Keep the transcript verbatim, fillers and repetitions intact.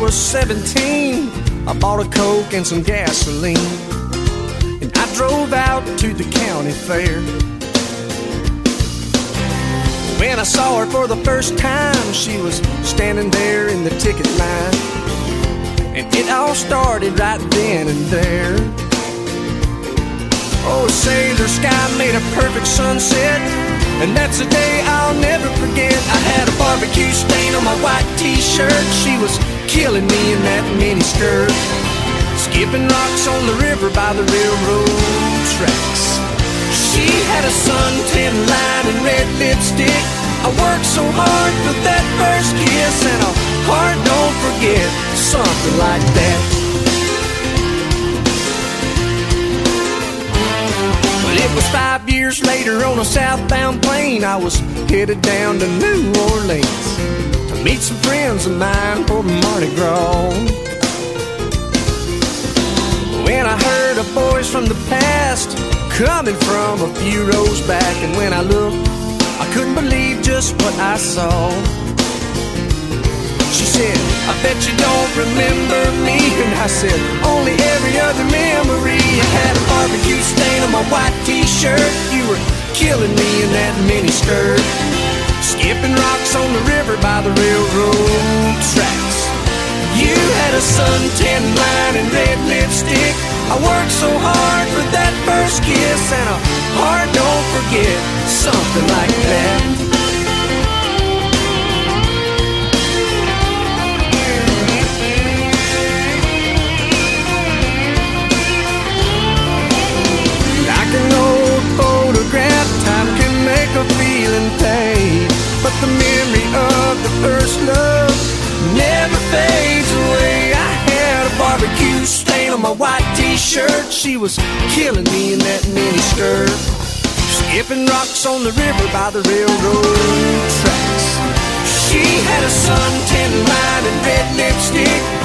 was seventeen, I bought a Coke and some gasoline, and I drove out to the county fair. When I saw her for the first time, she was standing there in the ticket line, and it all started right then and there. Oh, sailor sky made a perfect sunset, and that's a day I'll never forget. I had a barbecue stain on my white t-shirt. She was killing me in that mini skirt, skipping rocks on the river by the railroad tracks. She had a suntan line and red lipstick. I worked so hard for that first kiss, and a heart don't forget, something like that. It was five years later on a southbound plane. I was headed down to New Orleans to meet some friends of mine for Mardi Gras. When I heard a voice from the past coming from a few rows back, and when I looked, I couldn't believe just what I saw. She said, I bet you don't remember me. And I said, only every other memory. I had a barbecue stain on my white t-shirt. You were killing me in that mini skirt, skipping rocks on the river by the railroad tracks. You had a suntan line and red lipstick. I worked so hard for that first kiss, and a heart don't forget, something like that. A feeling fade, but the memory of the first love never fades away. I had a barbecue stain on my white t-shirt. She was killing me in that mini skirt, skipping rocks on the river by the railroad tracks. She had a suntan line and red lipstick.